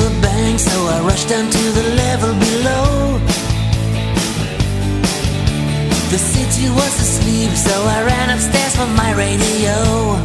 a bang, so I rushed down to the level below. The city was asleep, so I ran upstairs for my radio.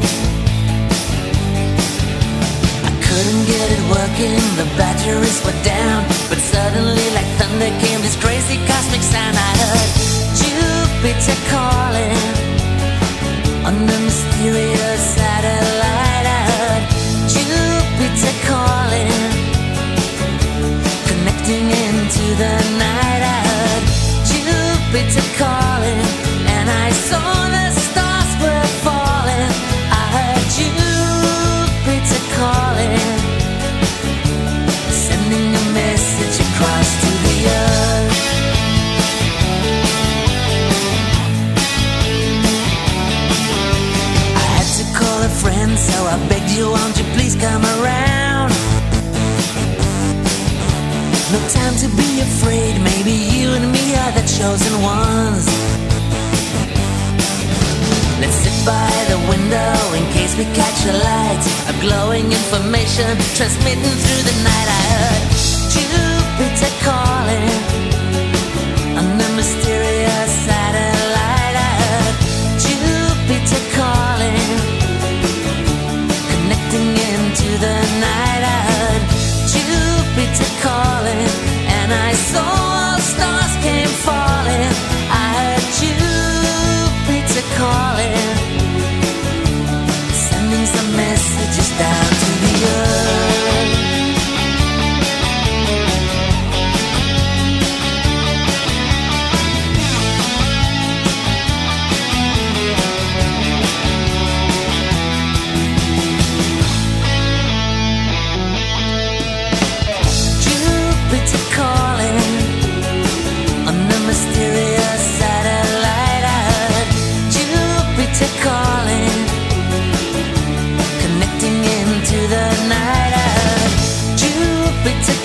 I couldn't get it working, the batteries were down, but suddenly like thunder came this crazy cosmic sound. I heard Jupiter calling on the mysterious satellite. I heard Jupiter calling, connecting into the night. I heard Jupiter calling, and I saw the stars were falling. I heard Jupiter calling, sending a message across to the earth. I had to call a friend, so I begged you, won't you please come around? No time to be afraid, maybe you and me are the chosen ones. Let's sit by the window in case we catch a light of glowing information transmitting through the night. I heard Jupiter calling on the mysterious satellite. I heard Jupiter calling, connecting into the night. I heard Jupiter calling, and I saw all stars came falling. I heard Jupiter calling, sending some messages down to the earth. Jupiter calling on the mysterious satellite. I heard Jupiter calling, connecting into the night. I heard Jupiter